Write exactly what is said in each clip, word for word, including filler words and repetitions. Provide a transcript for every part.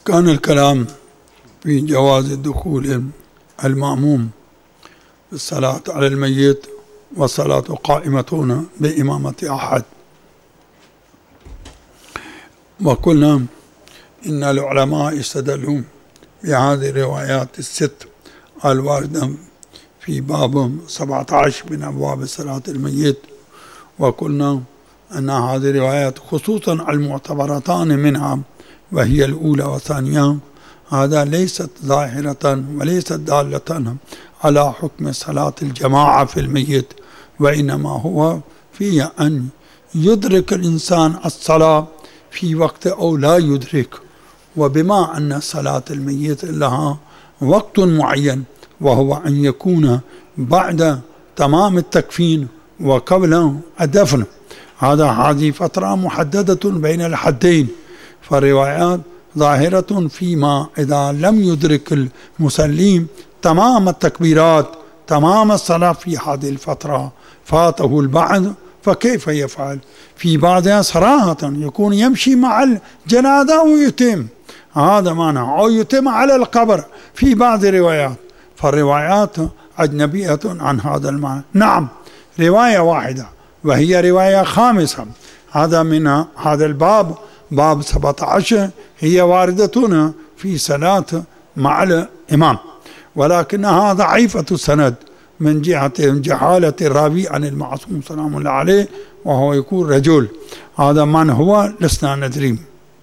كان الكلام في جواز دخول المأموم بالصلاة على الميت والصلاة قائمة بإمامة أحد، وقلنا إن العلماء استدلوا بهذه الروايات الست الواردة في باب سبعة عشر من أبواب صلاة الميت، وقلنا أن هذه الروايات خصوصا المعتبرتان منها وهي الأولى والثانية هذا ليست ظاهرة وليست دالة على حكم صلاة الجماعة في الميت، وإنما هو في أن يدرك الإنسان الصلاة في وقت أو لا يدرك، وبما أن صلاة الميت لها وقت معين وهو أن يكون بعد تمام التكفين وقبل الدفن، هذا هذه فترة محددة بين الحدين، فالروايات ظاهرة فيما إذا لم يدرك المسلم تمام التكبيرات تمام الصلاة في هذه الفترة فاته البعض فكيف يفعل؟ في بعضها صراحة يكون يمشي مع الجنازة ويتم، هذا معنى، أو يتم على القبر في بعض الروايات، فالروايات أجنبية عن هذا المعنى. نعم رواية واحدة وهي رواية خامسة هذا من هذا الباب باب سبعة عشر هي واردة في صلاة مع الإمام، ولكنها ضعيفة السند من جهة جهالة الراوي عن المعصوم سلام الله عليه وهو يكون رجل، هذا من هو لسنا ندري.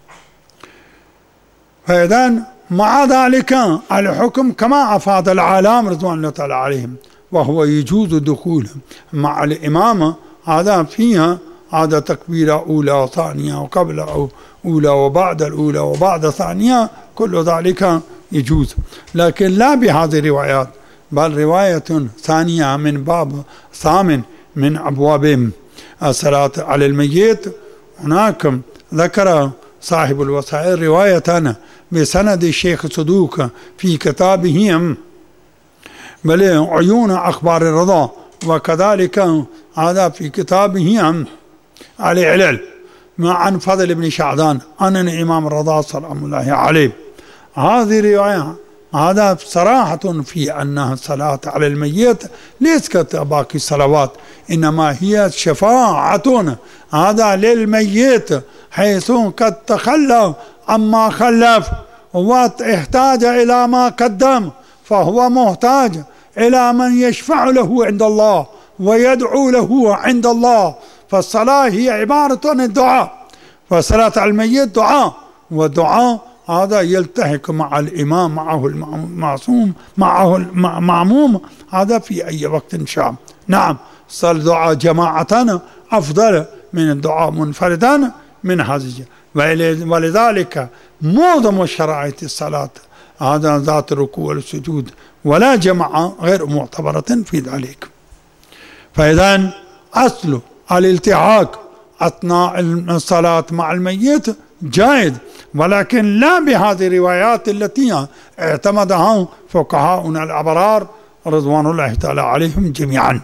فإذا مع ذلك الحكم كما أفاد العالم رضوان الله تعالى عليهم، وهو يجوز الدخول مع الإمامة هذا فيها هذا تكبيرة أولى وثانية وقبل أو أولى وبعد الأولى وبعد الثانية، كل ذلك يجوز، لكن لا بهذه الروايات، بل رواية ثانية من باب ثامن من أبواب الصلاة على الميت. هناك ذكر صاحب الوسائل رواية بسند الشيخ صدوق في كتابه بل عيون أخبار الرضا، وكذلك هذا في كتابه العلل عن فضل بن شعدان عن الإمام الرضا سلام الله عليه. هذه رواية هذا صراحة في أنها الصلاة على الميت ليست كباقي الصلوات، إنما هي شفاعة هذا للميت حيث قد تخلى عما خلف واحتاج إلى ما قدم، فهو محتاج إلى من يشفع له عند الله ويدعو له عند الله، فالصلاة هي عبارة عن الدعاء، فصلاة على الميت دعاء، والدعاء هذا يلتحق مع الإمام معه المعصوم معه المعموم هذا في أي وقت شاء. نعم صل دعاء جماعة أفضل من الدعاء منفردا من هذه، ولذلك معظم شرائع الصلاة هذا ذات الركوع والسجود ولا جماعة غير معتبرة في ذلك. فإذا أصل الالتحاق أثناء الصلاة مع الميت جائز، ولكن لا بهذه الروايات التي اعتمدها فقهاؤنا الأبرار رضوان الله تعالى عليهم جميعا.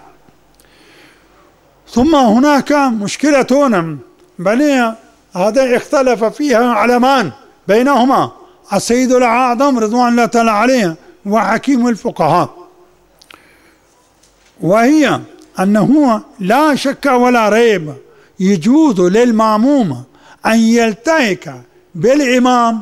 ثم هناك مشكلة بل هذا اختلف فيها علمان بينهما السيد الأعظم رضوان الله تعالى عليه وحكيم الفقهاء، وهي أنه لا شك ولا ريب يجوز للمأموم أن يلتحق بالإمام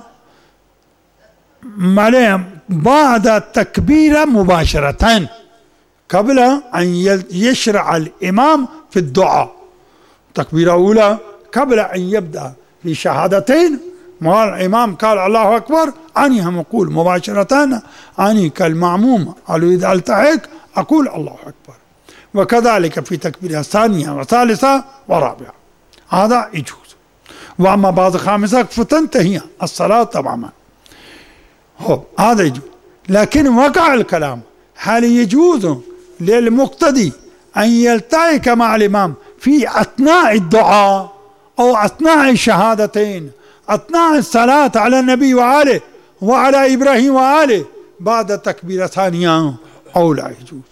بعد التكبير مباشرة قبل أن يشرع الإمام في الدعاء، تكبيرة أولى قبل أن يبدأ في شهادتين ما الإمام قال الله أكبر أني هم أقول مباشرة أني كالمعموم أريد ألتحق أقول الله أكبر، وكذلك في تكبيرة الثانية وثالثة ورابعة هذا يجوز. وأما بعد خامسة فتنتهي الصلاة تماما، هذا يجوز. لكن وقع الكلام هل يجوز للمقتدي أن يلتحق مع الإمام في أثناء الدعاء أو أثناء الشهادتين أثناء الصلاة على النبي وآله وعلى إبراهيم وآله بعد تكبيرة ثانية أو لا يجوز؟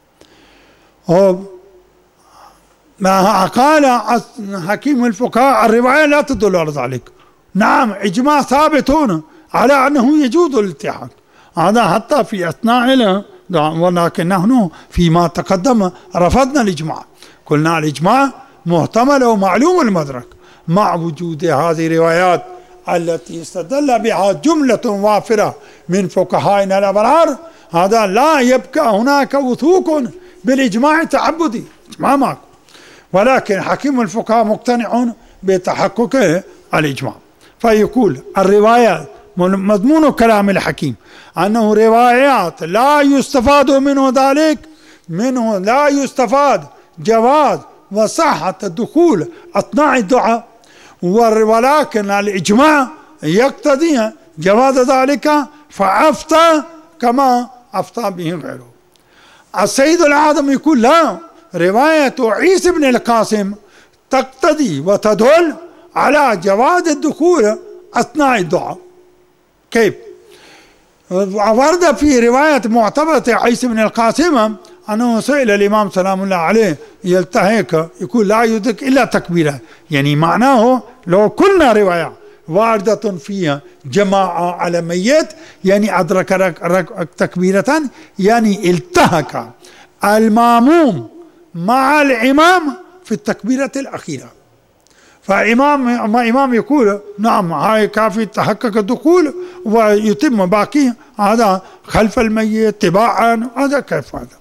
ما قال حكيم الفقهاء الرواية لا تدل على ذلك. نعم إجماع ثابتون على أنه يجوز الالتحاق، هذا حتى في أثناء له، ولكن نحن فيما تقدم رفضنا الإجماع، قلنا الإجماع محتمل ومعلوم المدرك مع وجود هذه الروايات التي استدل بها جملة وافرة من فقهائنا الأبرار، هذا لا يبقى هناك وثوق بالإجماع تعبدي، إجماع معكم، ولكن حكيم الفقهاء مقتنعون بتحقق الإجماع. فيقول الروايات مضمون كلام الحكيم أنه روايات لا يستفاد منه ذلك، منه لا يستفاد جواز وصحة الدخول أثناء الدعاء، ولكن الإجماع يقتضي جواز ذلك، فأفتى كما أفتى به غيره. السيد الأعظم يقول لا، رواية عيسى بن القاسم تقتضي وتدل على جواز الدخول أثناء الدعاء. كيف؟ ورد في رواية معتبرة عيسى بن القاسم أنه سئل الإمام سلام الله عليه يلتهيك، يقول لا يدرك إلا تكبيرة، يعني معناه لو كنا رواية واردة فيها جماعة على ميت يعني أدرك تكبيرة، يعني التهك الماموم مع الإمام في التكبيرة الأخيرة. فإمام ما إمام يقول نعم هاي كافي تحقق الدخول ويتم باقي هذا خلف الميت تباعا، هذا كيف هذا؟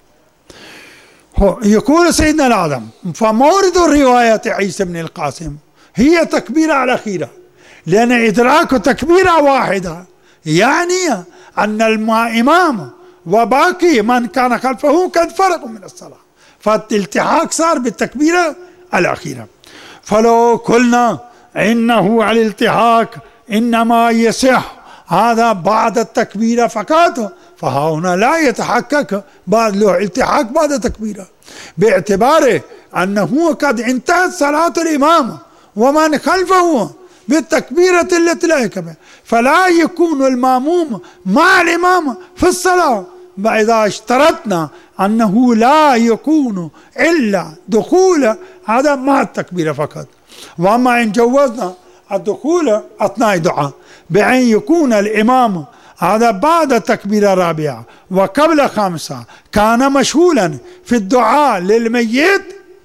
يقول سيدنا الأعظم فمورد الرواية عيسى بن القاسم هي تكبيرة الأخيرة، لأن إدراك تكبيرة واحدة يعني أن الإمام وباقي من كان خلفه قد فرقوا من الصلاة، فالالتحاق صار بالتكبيرة الأخيرة. فلو قلنا إنه الالتحاق إنما يصح هذا بعد التكبيرة فقط، فهنا لا يتحقق بعد له التحاق بعد التكبيرة، باعتباره أنه قد انتهت صلاة الإمام ومن خلفه بالتكبيرة التي لا يكبر، فلا يكون الماموم مع الإمام في الصلاة. فإذا اشترطنا أنه لا يكون إلا دخول هذا مع التكبيرة فقط، وأما إن جوزنا الدخول أثناء الدعاء بأن يكون الإمام هذا بعد التكبيرة الرابعة وقبل خامسة كان مشغولا في الدعاء للميت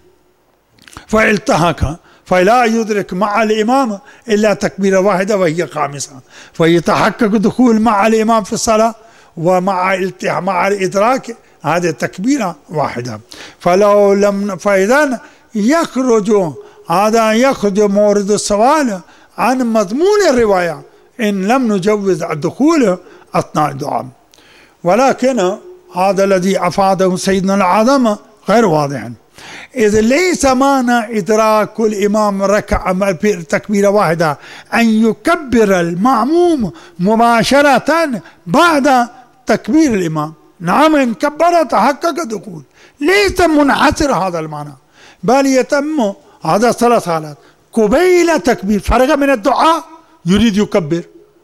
فالتحق، فلا يدرك مع الإمام إلا تكبيرة واحدة وهي خامسة، فيتحقق دخول مع الإمام في الصلاة ومع التحق مع الإدراك هذه تكبيرة واحدة. فلو لم فإذا يخرج هذا يخرج مورد السؤال عن مضمون الرواية إن لم نجوز الدخول أثناء الدعاء، ولكن هذا الذي أفاده سيدنا الأعظم غير واضح، إذ ليس معنى إدراك الإمام ركع تكبيرة واحدة أن يكبر المأموم مباشرة بعد تكبير الإمام. نعم إن كبر تحقق دخول، ليس منحصر هذا المعنى، بل يتم هذا ثلاث حالات: قبيل تكبير فرغ من الدعاء يريد يكبر،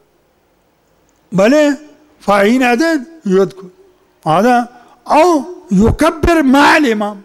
بل فحينئذ يدخل هذا، أو يكبر مع الإمام،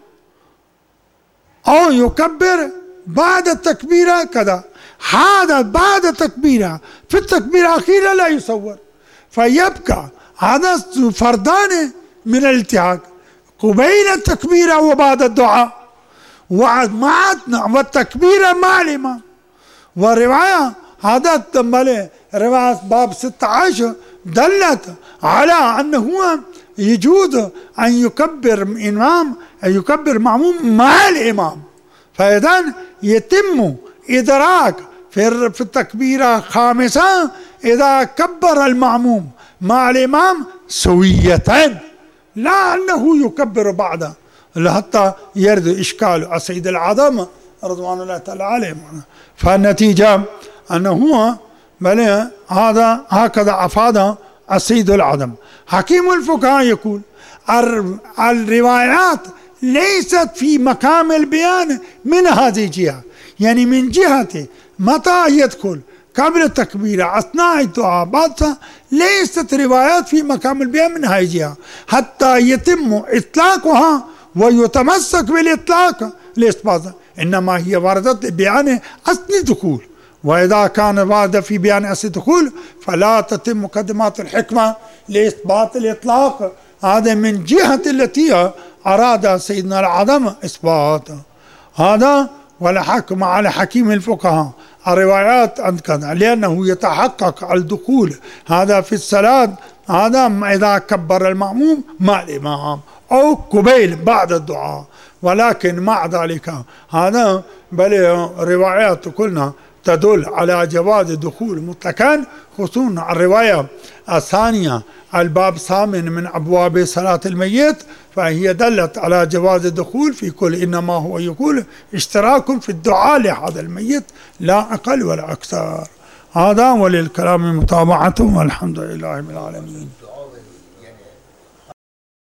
أو يكبر بعد التكبيرة كذا. هذا بعد التكبيرة في التكبيرة الأخيرة لا يصور، فيبقى هذا فردان من الالتحاق قبيل التكبيرة وبعد الدعاء ومع والتكبيرة مع الإمام. والرواية هذا تنبلي رواية باب ستة عشر دلت على أنه يجوز أن يكبر إمام أن يكبر معموم مع الإمام، فإذا يتم إدراك في في التكبيرة الخامسة إذا كبر المعموم مع الإمام سوية، لا أنه يكبر بعده، حتى يرد إشكال السيد الأعظم رضوان الله تعالى عليه. فالنتيجة أنه بل هذا هكذا أفاد السيد الأعظم. حكيم الفقهاء يقول الروايات ليست في مقام البيان من هذه الجهة، يعني من جهة متى يدخل قبل التكبير أثناء الدعاء بعد، ليست روايات في مقام البيان من هذه الجهة حتى يتم إطلاقها ويتمسك بالإطلاق لإثباتها، إنما هي وردت ببيان أثناء الدخول وإذا كان ورد في بيان أصل الدخول فلا تتم مقدمات الحكمة لإثبات الإطلاق، هذا من جهة التي أراد سيدنا العظم إثباته. هذا ولا حكم على حكيم الفقهاء الروايات عن كذا، لأنه يتحقق الدخول هذا في الصلاة هذا إذا كبر المأموم مع الإمام أو قبيل بعد الدعاء، ولكن مع ذلك هذا بل روايات كلنا تدل على جواز دخول مطلقا، خصوصا الرواية الثانية الباب الثامن من أبواب صلاة الميت، فهي دلت على جواز الدخول في كل، إنما هو يقول اشتراك في الدعاء لهذا الميت لا أقل ولا أكثر. هذا وللكلام متابعة، والحمد لله رب العالمين.